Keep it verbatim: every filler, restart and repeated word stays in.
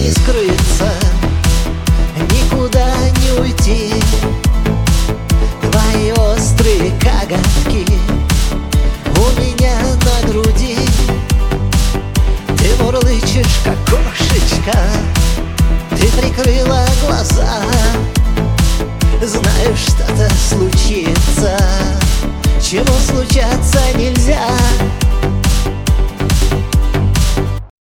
не скрыться, никуда не уйти. Твои острые коготки у меня на груди. Ты мурлычешь, как кошечка, ты прикрыла глаза. Знаю, что-то случится, чего случаться нельзя.